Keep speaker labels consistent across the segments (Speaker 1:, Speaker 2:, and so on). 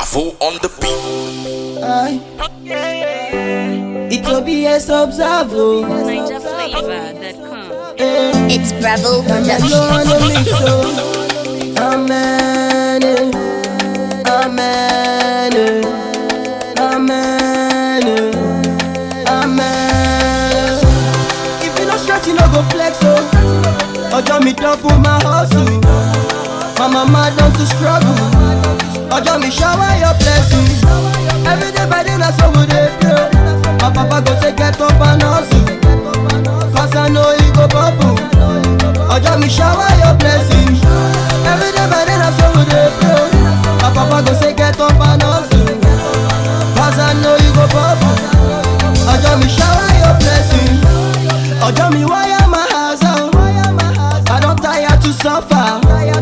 Speaker 1: Bravo on the beat.
Speaker 2: It will be a observer.
Speaker 3: NigerFlavor.com.
Speaker 4: It's Bravo
Speaker 2: Amen. Amen. Amen. Amen. If you no stress, you no go flex. Ojo me double my hustle. My mama don't to struggle. Ojo me shower your blessing. Every day by day na so we dey feel. My papa go say get up and hustle, cause I know you go bubble. Ojo me shower your blessing. Every day by day na so we dey feel. My papa go say get up and hustle, cause I know you go bubble. Ojo me shower your blessing. Ojo me wire my house out. I don't tire to suffer.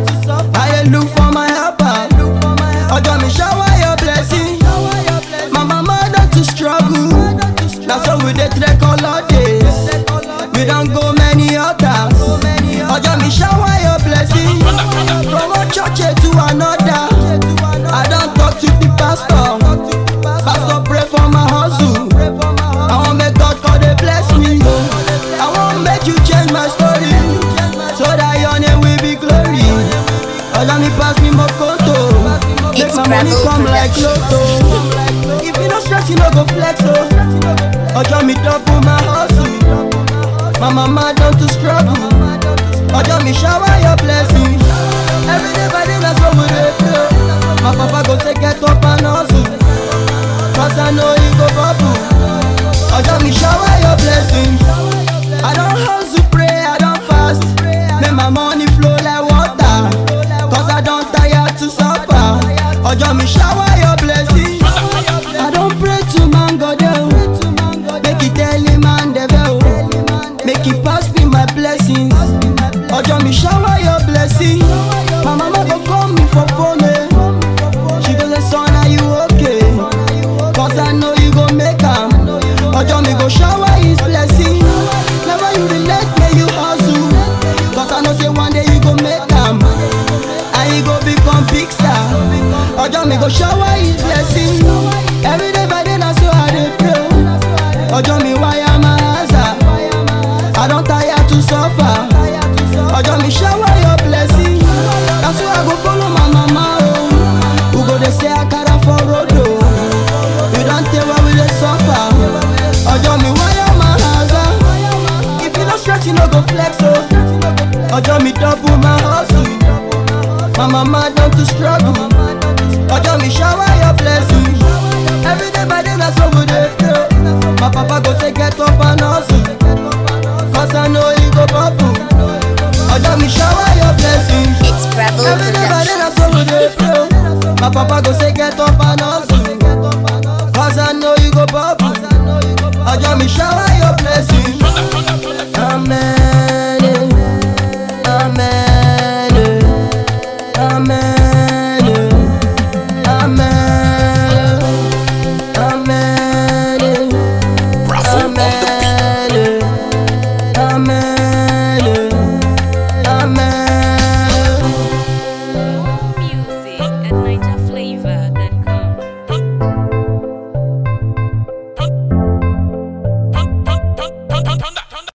Speaker 2: I look for my helper. Ojo me shower your blessing. My mama don't to struggle. Now so we dey trek all our days. We don't go many others. Ojo me shower your blessing. From one church to another. I don't talk to the pastor. Pastor pray for my hustle. I want make God come dey bless me. I want make you change my story, so that your name will be glory. Ojo me pass me more conto. Make my money come like lotto. If you no stress, you no go flex. Ojo me double my hustle. My mama don't to struggle. Ojo me shower your blessing. Every day by day na so we dey feel. My papa go say get up and hustle, cause I know you go bubble. Ojo me shower your blessing. I don't hustle, pray, I don't fast. Make my money flow like water, cause I don't tire to suffer. Ojo me shower your blessing. I don't pray to man God, make it tell him man devil, make it pass me my blessings. Ojo me shower your blessing. My mama go call me for phone. She go say son, are you okay? Cause I know you go make am. Ojo me go shower his blessing. Never you relate, may you hustle, cause I know say one day you go make am, and you go become big star. Ojo me go shower his blessing. Every day by day na so I dey pray. Ojo me wire my answer. I don't tire to suffer. Ojo me shower your blessing. That's why I go follow my mama. Who go dey say akara for road. You don't tell where we dey suffer. Ojo me wire my answer. If you no stress, you no go flex. Ojo me double my hustle. My mama don't to struggle. Ojo me shower your blessing. Every day by day na so we dey feel. My papa go say get up and hustle, cause I know you go bubble. Ojo me shower your blessing.
Speaker 4: It's Bravo
Speaker 2: Every day by day na so we dey feel. My papa go say get up and hustle, cause I know you go bubble. Ojo me shower